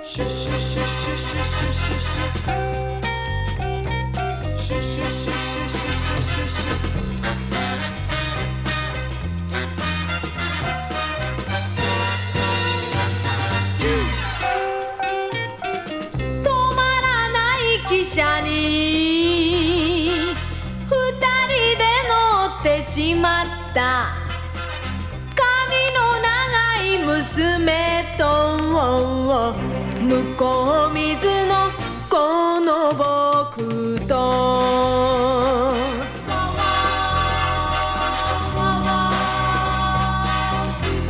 汽車に二人で乗ってしまった髪の長い娘と向こう水のこのぼ